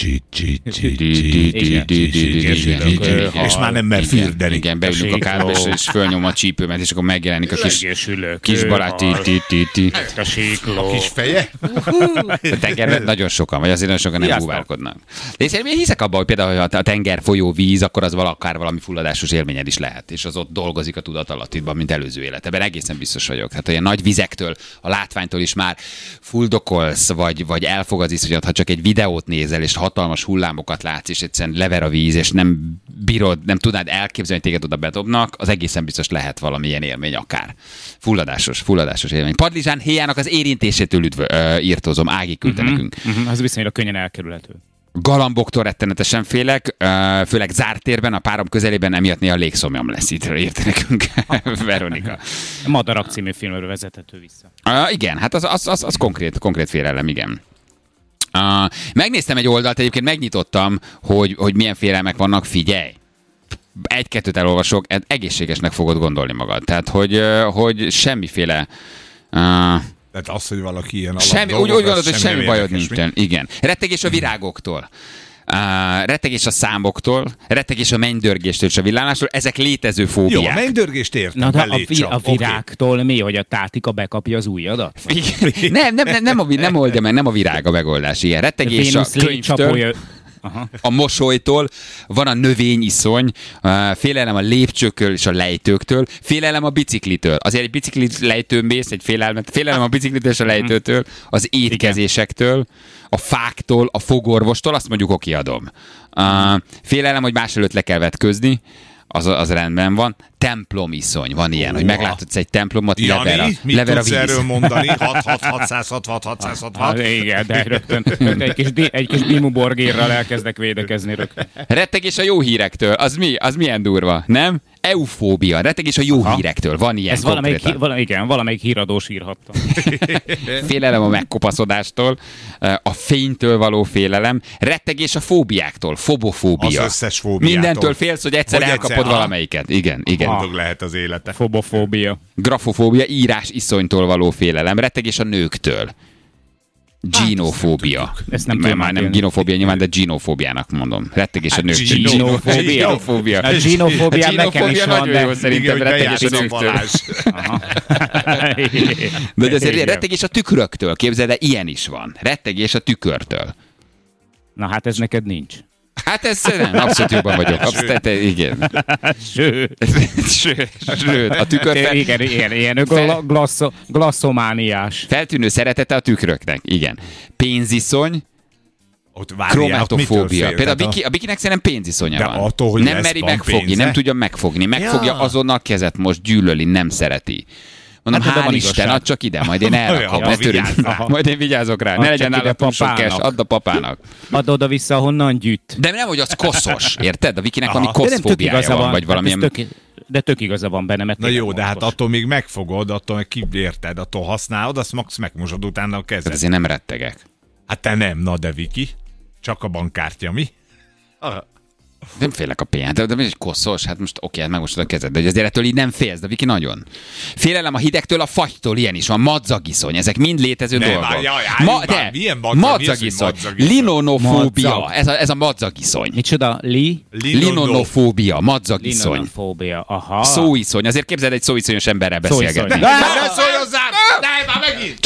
Speaker 4: és már nem mer fürdeni.
Speaker 2: Igen, beülünk a kádba, és fölnyom a csípőmet, és akkor megjelenik a kis barát.
Speaker 4: A kis feje?
Speaker 2: A tengerben nagyon sokan, vagy azért nagyon sokan nem búvárkodnak. De én hiszek abban, hogy például, ha a tenger folyó víz, akkor az akár valami fulladásos élményed is lehet, és az ott dolgozik a tudatalattidban, mint előző életben. Egészen biztos vagyok. Tehát olyan nagy vizektől, a látványtól is már fuldokolsz, vagy elfogadsz, hogy ha csak egy videót nézel, és hatalmas hullámokat látsz, és egyszerűen lever a víz, és nem bírod, nem tudnád elképzelni, hogy téged oda bedobnak, az egészen biztos lehet valamilyen élmény akár. Fulladásos élmény. Padlizsán héjának az érintésétől írtózom, Ági küldte nekünk.
Speaker 3: Az viszonylag könnyen elkerülhető.
Speaker 2: Galamboktól rettenetesen félek, főleg zárt térben, a párom közelében, emiatt néha légszomjam lesz, itt írta nekünk Veronika.
Speaker 3: Madarak című filmről vezethető vissza.
Speaker 2: Igen, hát az konkrét félelem, igen. Megnéztem egy oldalt, egyébként megnyitottam, hogy milyen félelmek vannak, figyelj! Egy-kettőt elolvasok, egészségesnek fogod gondolni magad. Tehát, hogy semmiféle...
Speaker 4: Tehát az, hogy valaki ilyen
Speaker 2: úgy gondolod, hogy semmi bajod nincsen. Igen. Rettegés a virágoktól. Rettegés a számoktól, rettegés a mennydörgéstől és a villámástól, ezek létező fóbiák.
Speaker 4: Jó, a mennydörgést értem.
Speaker 3: Na, de a virágtól mi, hogy a tátika bekapja az ujjadat?
Speaker 2: Nem oldja meg, nem a virág a megoldás. Igen. Rettegés a könyvtől. Aha. A mosolytól, van a növényiszony, félelem a lépcsőkről és a lejtőktől, félelem a biciklitől. Azért egy biciklit lejtőn mész, egy félelem a biciklitől és a lejtőtől, az étkezésektől, a fáktól, a fogorvostól, azt mondjuk okiadom. Félelem, hogy más előtt le kell vetközni, az rendben van. Templomiszony, van ilyen, hogy meglátod egy templomot, lever a víz.
Speaker 4: Mit tudsz erről mondani? 666.
Speaker 3: Igen, de rögtön egy kis bimuborgérral elkezdek védekezni rögtön.
Speaker 2: Rettegés a jó hírektől, az milyen durva, nem? Eufóbia, rettegés a jó hírektől, van ilyen.
Speaker 3: Ez valamelyik híradós írhatta.
Speaker 2: Félelem a megkopaszodástól, a fénytől való félelem, rettegés a fóbiáktól, fobofóbia.
Speaker 4: Az összes fóbiától.
Speaker 2: Mindentől félsz, hogy egyszer elkapod valamelyiket. Igen.
Speaker 4: Boldog lehet az élete.
Speaker 3: Fobofóbia.
Speaker 2: Grafofóbia, írás iszonytól való félelem, rettegés a nőktől. Ginofóbia.
Speaker 3: Ezt nem tudom.
Speaker 2: Már nem ginofóbia nyilván, de ginofóbiának mondom. Rettegés a nőktől.
Speaker 3: Ginofóbia. A ginofóbia nekem is van,
Speaker 2: nagyon jó szerintem, rettegés a nőktől. De azért rettegés a tükröktől, képzeld el, ilyen is van. Rettegés a tükörtől.
Speaker 3: Na hát ez neked nincs.
Speaker 2: Hát ez nem, abszolút jobban vagyok. Igen. Sőt. A tükör...
Speaker 3: Igen, glasszomániás.
Speaker 2: Feltűnő szeretete a tükröknek, igen. Pénziszony, kromatofóbia. Például a Bikinek szerintem pénziszonya van.
Speaker 4: Attól,
Speaker 2: nem meri megfogni, pénze? Nem tudja megfogni. Megfogja azonnal kezet, most gyűlöli, nem szereti. Mondom, hát, hál' Isten, add csak ide, majd én elrakom, ne törődj. Majd én vigyázok rá, ne legyen nála túl sok cash, add a papának.
Speaker 3: Add oda-vissza, honnan gyűjt.
Speaker 2: De nem, hogy az koszos, érted? A Vikinek valami koszfóbiája van, vagy valamilyen...
Speaker 3: De tök igaza van benne, mert...
Speaker 4: Na jó, de hát attól még megfogod, attól meg kiérted, attól használod, azt max megmosod utána a kezed.
Speaker 2: Azért nem rettegek.
Speaker 4: Hát te nem, na de Viki, csak a bankkártya, mi?
Speaker 2: Nem félek a pénzt, de egy koszos, hát most oké, megmosod a kezed, de azért ettől így nem félsz, de Viki nagyon. Félelem a hidegtől, a fagytól, ilyen is van, madzagiszony, ezek mind létező dolgok.
Speaker 4: Milyen
Speaker 2: madzagiszony? Linonofóbia, ez a madzagiszony.
Speaker 3: Micsoda?
Speaker 2: Linonofóbia, madzagiszony.
Speaker 3: Linonofóbia, aha.
Speaker 2: Szóiszony, azért képzeld egy szóiszonyos emberrel beszélgetni.
Speaker 4: Ne szólj hozzám! Ne, már megint!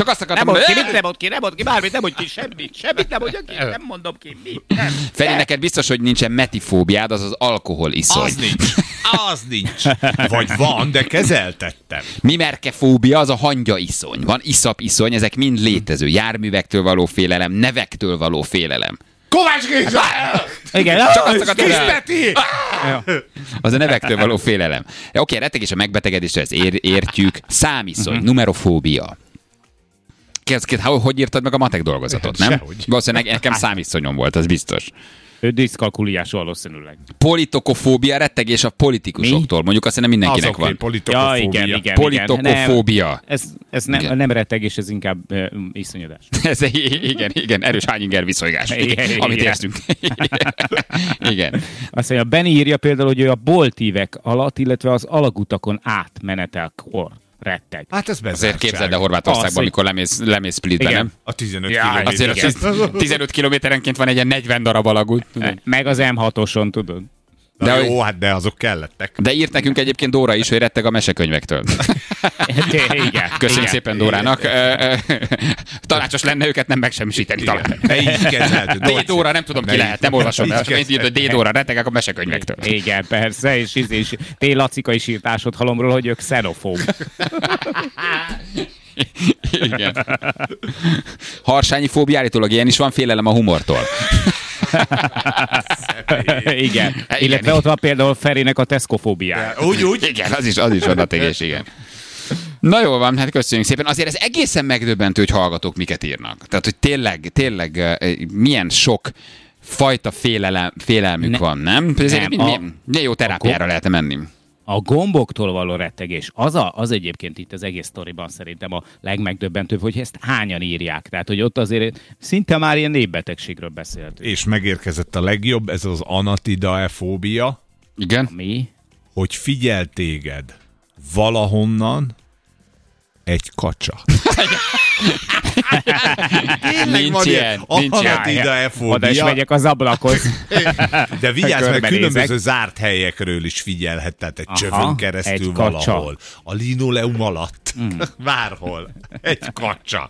Speaker 2: csak azt akartam
Speaker 3: Nem
Speaker 2: mondani.
Speaker 3: nem mond ki, bármit nem mondj ki, semmit nem mondjak ki, nem mondom ki, mi? Nem.
Speaker 2: Feri, neked biztos, hogy nincsen metifóbiád, az az alkoholiszony.
Speaker 4: Az nincs. Vagy van, de kezeltettem.
Speaker 2: Mimerkefóbia az a hangyaiszony. Van iszapiszony, ezek mind létező. Járművektől való félelem, nevektől való félelem.
Speaker 4: Kovács Géza!
Speaker 3: Igen,
Speaker 2: Csak azt akartam,
Speaker 4: Kis
Speaker 2: hogy
Speaker 4: Peti!
Speaker 2: az a nevektől való félelem. Oké, rettegés a megbetegedésre, ezt értjük. Számiszony, numerofóbia. Hogy írtad meg a matek dolgozatot, nem?
Speaker 4: Sehogy.
Speaker 2: Valószínűleg nekem számiszonyom volt, az biztos.
Speaker 3: Ő diszkalkuliás valószínűleg.
Speaker 2: Politokofóbia, rettegés a politikusoktól. Mondjuk azt hiszem mindenkinek
Speaker 4: Az oké,
Speaker 2: van.
Speaker 4: politokofóbia.
Speaker 3: Igen.
Speaker 2: Politokofóbia.
Speaker 3: Ez nem rettegés, ez inkább iszonyodás.
Speaker 2: Ez igen, erős hányinger viszolygás, amit érzünk. Igen.
Speaker 3: Azt mondja, Benni írja például, hogy ő a boltívek alatt, illetve az alagutakon átmenetelkor retteg.
Speaker 4: Hát ez bezártság.
Speaker 2: Azért képzeld el Horvátországban, amikor lemész Splitbe,
Speaker 3: Igen.
Speaker 2: nem?
Speaker 4: A 15
Speaker 2: Azért
Speaker 4: kilométer.
Speaker 2: 15 kilométerenként van egy ilyen 40 darab alagút.
Speaker 3: Meg az M6-oson, tudod.
Speaker 4: De jó, hát de azok kellettek.
Speaker 2: De írt nekünk egyébként Dóra is, hogy retteg a mesekönyvektől.
Speaker 3: Igen.
Speaker 2: Köszönjük szépen Dórának. Tanácsos lenne őket nem megsemmisíteni talán.
Speaker 4: Így kezelt.
Speaker 2: D. Dóra, nem tudom ki lehet, nem olvasom el.
Speaker 4: Így kezd.
Speaker 2: Írt, hogy D. Dóra, rettegek a mesekönyvektől.
Speaker 3: Igen, persze, és T. Lacika is írt ásodhalomról, hogy ők xenofób.
Speaker 2: Igen. Harsányi fóbia, állítólag ilyen is van, félelem a humortól.
Speaker 3: Igen. Illetve ott van például Ferinek a Tesco-fóbiája.
Speaker 4: Úgy.
Speaker 2: Igen, az is adategés, igen. Na jól van, hát köszönjük szépen. Azért ez egészen megdöbbentő, hogy hallgatók miket írnak. Tehát, hogy tényleg milyen sok fajta félelmük van, nem? Milyen jó terápiára lehetne menni.
Speaker 3: A gomboktól való rettegés, az egyébként itt az egész sztoriban szerintem a legmegdöbbentőbb, hogy ezt hányan írják. Tehát, hogy ott azért szinte már ilyen népbetegségről beszéltünk.
Speaker 4: És megérkezett a legjobb, ez az anatidaefóbia,
Speaker 2: Igen?
Speaker 3: Mi?
Speaker 4: hogy figyel téged valahonnan egy kacsa.
Speaker 2: Nincs ilyen.
Speaker 4: Anatidaefóbia.
Speaker 3: Oda is megyek az ablakhoz.
Speaker 4: De vigyázz, mert
Speaker 3: Körbenézek.
Speaker 4: különböző zárt helyekről is figyelhet, tehát egy csövön keresztül
Speaker 3: egy kacsa.
Speaker 4: valahol. A linoleum alatt. Bárhol. Egy kacsa.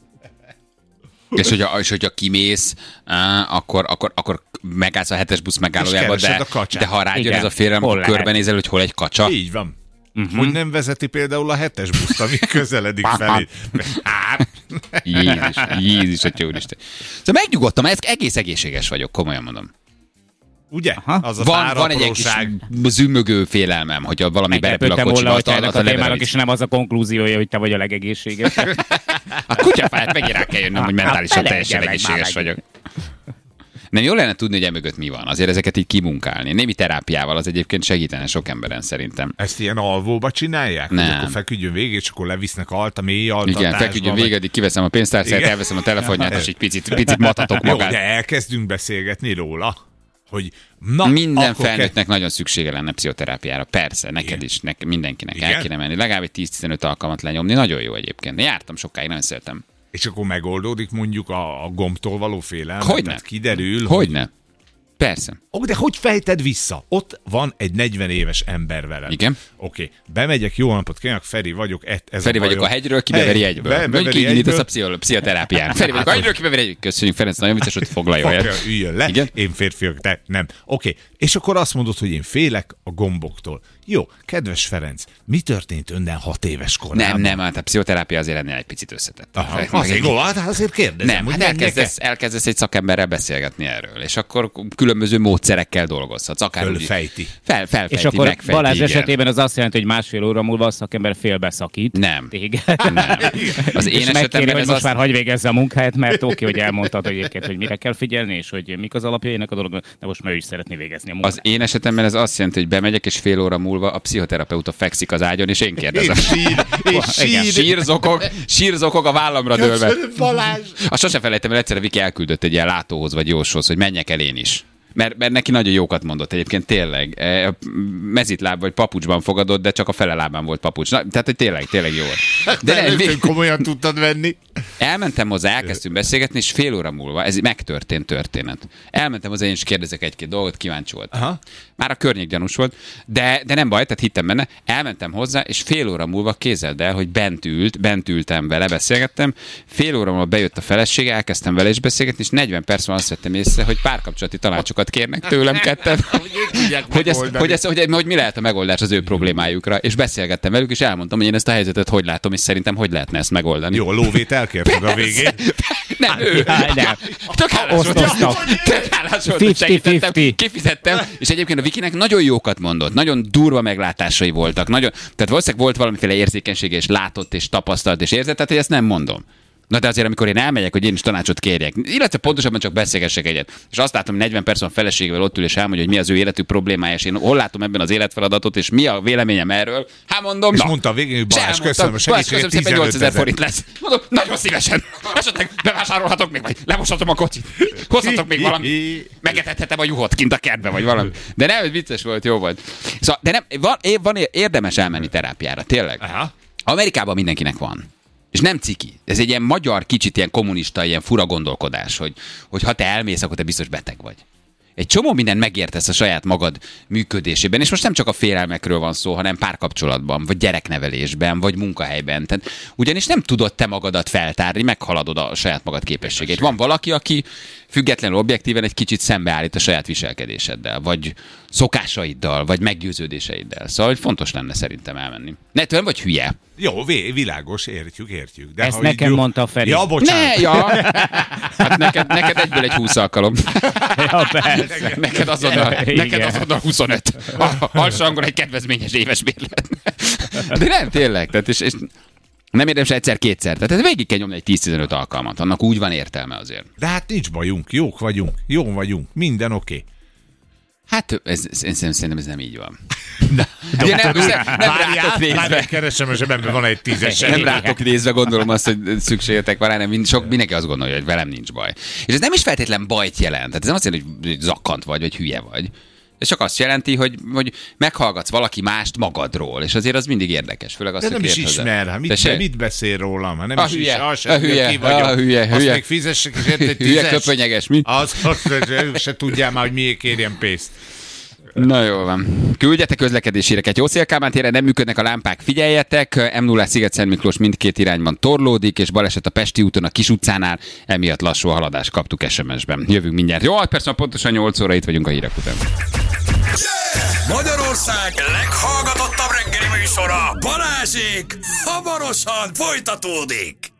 Speaker 2: És hogyha kimész, akkor megállsz a 7-es busz megállójában,
Speaker 4: keresed a kacsát.
Speaker 2: de ha rájön
Speaker 3: Igen.
Speaker 2: ez a félelem,
Speaker 3: Hol
Speaker 2: akkor
Speaker 3: lehet?
Speaker 2: körbenézel, hogy hol egy kacsa.
Speaker 4: Így van. Hogy nem vezeti például a 7-es buszt, ami közeledik felé. Hát,
Speaker 2: Jézus, Atya úristen. Szóval megnyugodtam, ez egész egészséges vagyok, komolyan mondom.
Speaker 4: ugye? Az a
Speaker 2: Van egy ilyen kis zümmögő félelmem, hogyha valami berepül a
Speaker 3: Meglepődtem volna,
Speaker 2: kocsiba,
Speaker 3: hogy
Speaker 2: azt
Speaker 3: ennek a témának
Speaker 2: leverem.
Speaker 3: is nem az a konklúziója, hogy te vagy a legegészségesebb.
Speaker 2: A kutyafáját megint rá kell jönnöm, hogy mentálisan
Speaker 3: Hát
Speaker 2: teljesen
Speaker 3: legyen meg
Speaker 2: egészséges
Speaker 3: már
Speaker 2: vagyok. Nem jól lenne tudni, hogy emögött mi van. Azért ezeket így kimunkálni. Némi terápiával az egyébként segítene sok emberen szerintem.
Speaker 4: Ezt ilyen alvóba csinálják?
Speaker 2: Nem.
Speaker 4: Hogy akkor feküdjön végig, és akkor levisznek alta, mély altatásba.
Speaker 2: Igen, feküdjön végig, addig kiveszem a pénztárcát,
Speaker 4: Igen.
Speaker 2: elveszem a telefonját, és egy picit matatok
Speaker 4: Jó,
Speaker 2: magát.
Speaker 4: de elkezdünk beszélgetni róla, hogy na,
Speaker 2: Minden
Speaker 4: akkor
Speaker 2: felnőttnek nagyon szüksége lenne pszichoterápiára. Persze, neked is, mindenkinek
Speaker 4: Igen?
Speaker 2: el kéne menni. Legalább egy 10-15 alkalmat lenyomni. Nagyon jó egyébként. Jártam sokáig, nagyon szeretem.
Speaker 4: És akkor megoldódik mondjuk a gombtól való félelem.
Speaker 2: Hogyne.
Speaker 4: Tehát kiderül,
Speaker 2: Hogyne? Persze.
Speaker 4: De hogy fejted vissza? Ott van egy 40 éves ember veled.
Speaker 2: Igen.
Speaker 4: Oké, bemegyek, jó napot kívánok, Feri vagyok. Ez
Speaker 2: Feri vagyok a hegyről, kibeveri egyből. Mondjuk így indítasz
Speaker 4: egyből.
Speaker 2: a pszichoterápián. Feri vagyok a hegyről, kibeveri egyből. Köszönjük, Ferenc, nagyon vicces, hogy foglaljon el.
Speaker 4: Üljön le,
Speaker 2: Igen?
Speaker 4: én férfiak, te nem. Oké, és akkor azt mondod, hogy én félek a gomboktól. Jó, kedves Ferenc, mi történt önnel 6 éves korában?
Speaker 2: Nem, hát a pszichoterápia azért ennél egy picit összetett.
Speaker 4: Azért kérdezem.
Speaker 2: Nem,
Speaker 4: hogy
Speaker 2: hát elkezdesz egy szakemberrel beszélgetni erről, és akkor különböző módszerekkel dolgozhatsz. Akár úgy-
Speaker 4: Fölfejti.
Speaker 2: Felfejti,
Speaker 3: És akkor
Speaker 2: megfejti,
Speaker 3: Balázs
Speaker 2: igen.
Speaker 3: esetében az azt jelenti, hogy másfél óra múlva a szakember félbeszakít.
Speaker 2: Nem.
Speaker 3: Téged.
Speaker 2: Az én
Speaker 3: És megkéri,
Speaker 2: esetemben
Speaker 3: hogy
Speaker 2: ez
Speaker 3: most
Speaker 2: azt...
Speaker 3: már hagyj végezze a munkáját, mert oké, hogy elmondtad egyébként, hogy mire kell figyelni, és hogy mik az alapjainak a dolognak, de most már ő is szeretné végezni a munkát.
Speaker 2: Az én esetemben ez azt jelenti, hogy bemegyek, és fél óra múlva a pszichoterapeuta fekszik az ágyon, és én kérdezem. Sírzokog a vállamra dőlve.
Speaker 4: Balázs!
Speaker 2: Azt sose felejtem, mert egyszer Viki elküldött egy ilyen látóhoz vagy jóshoz, hogy menjek el én is. Mert neki nagyon jókat mondott egyébként, tényleg. Mezitláb vagy papucsban fogadott, de csak a fele lábán volt papucs. Na, tehát, hogy tényleg jó.
Speaker 4: De nem, komolyan tudtad venni.
Speaker 2: Elmentem hozzá, elkezdtünk beszélgetni, és fél óra múlva, ez megtörtént történet. Elmentem hozzá, én is kérdezek egy-két dolgot, kíváncsi voltam.
Speaker 4: Aha.
Speaker 2: Már a környék gyanús volt, de nem baj, tehát hittem benne. Elmentem hozzá, és fél óra múlva képzeld el, hogy bent ültem vele, beszélgettem. Fél óra múlva bejött a felesége, elkezdtem vele is beszélgetni, és 40 perc van azt vettem észre, hogy párkapcsolati tanácsokat kérnek tőlem ketten. hogy mi lehet a megoldás az ő problémájukra. És beszélgettem velük, és elmondtam, hogy én ezt a helyzetet hogy látom, és szerintem hogy lehetne ezt megoldani.
Speaker 4: Jó, lóvét elkérted a végén.
Speaker 2: Nem, ő.
Speaker 3: Nem.
Speaker 2: Tök hálás volt, hogy segítettem, kifizettem, és egyébként a Vikinek nagyon jókat mondott, nagyon durva meglátásai voltak, tehát valószínűleg volt valamiféle érzékenysége, és látott, és tapasztalt, és érzett, tehát hogy ezt nem mondom. Na de azért, amikor én elmegyek, hogy én is tanácsot kérjek, illetve pontosabban csak beszélgessek egyet, és azt látom, 40 perc van feleségével ott ül, és elmondja, hogy mi az ő életük problémája, és én hol látom ebben az életfeladatot, és mi a véleményem erről. Hát mondom,
Speaker 4: és mondta a végén, hogy Balázs, köszönöm a segítséget,
Speaker 2: 15 000 forint lesz. Mondom, nagyon szívesen. Esetleg bevásárolhatok még, vagy lemoshatom a kocsit. Hozhatok még valami. Megetethetem a juhot kint a kertbe, vagy valami. De nem, vicces volt, jó volt. Szóval, de nem, van érdemes elmenni terápiára, tényleg.
Speaker 4: Aha.
Speaker 2: Amerikában mindenkinek van. És nem ciki. Ez egy ilyen magyar, kicsit ilyen kommunista, ilyen fura gondolkodás, hogy ha te elmész, akkor te biztos beteg vagy. Egy csomó mindent megértesz a saját magad működésében, és most nem csak a félelmekről van szó, hanem párkapcsolatban, vagy gyereknevelésben, vagy munkahelyben. Tehát, ugyanis nem tudod te magadat feltárni, meghaladod a saját magad képességét. Van valaki, aki függetlenül objektíven egy kicsit szembeállít a saját viselkedéseddel, vagy szokásaiddal, vagy meggyőződéseiddel. Szóval hogy fontos lenne szerintem elmenni. Ne, nem vagy hülye.
Speaker 4: Jó, világos, értjük. De
Speaker 3: ezt nekem mondta a Feri.
Speaker 4: Ja, bocsánat.
Speaker 2: Hát neked egyből egy 20 alkalom.
Speaker 3: Ja, persze.
Speaker 2: Neked azonnal 25. Alsóhangon egy kedvezményes éves bérlet. De nem, tényleg. Tehát és nem érdemes egyszer-kétszer. Tehát végig kell nyomni egy 10-15 alkalmat. Annak úgy van értelme azért.
Speaker 4: De hát nincs bajunk, jók vagyunk, minden oké.
Speaker 2: Hát én szerintem ez nem így van.
Speaker 4: Nem rátok nézve. Keresem, és ebben van egy 10-es.
Speaker 2: Nem rátok nézve gondolom azt, hogy szükségetek van rá, nem mindenki azt gondolja, hogy velem nincs baj. És ez nem is feltétlen bajt jelent. Tehát ez nem azt jelenti, hogy zakkant vagy hülye vagy. Ez csak azt jelenti, hogy meghallgatsz valaki mást magadról, és azért az mindig érdekes, főleg azt,
Speaker 4: de nem is ismer, mit beszél rólam? Nem
Speaker 2: a
Speaker 4: is
Speaker 2: hülye,
Speaker 4: a hülye. Azt még fizessek, és érted,
Speaker 2: hülye köpönyeges, mi?
Speaker 4: Azt se tudjál már, hogy miért kérjen pénzt.
Speaker 2: Na jól van. Küldjetek közlekedési híreket. Jó Szél-Kálmán téren nem működnek a lámpák, figyeljetek. M0 Sziget-Szent Miklós mindkét irányban torlódik, és baleset a Pesti úton a Kis utcánál, emiatt lassú a haladás, kaptuk SMS-ben. Jövünk mindjárt. Jó, persze, pontosan 8 óra itt vagyunk a hírek után.
Speaker 1: Magyarország leghallgatottabb reggeli műsora, Balázsék, hamarosan folytatódik.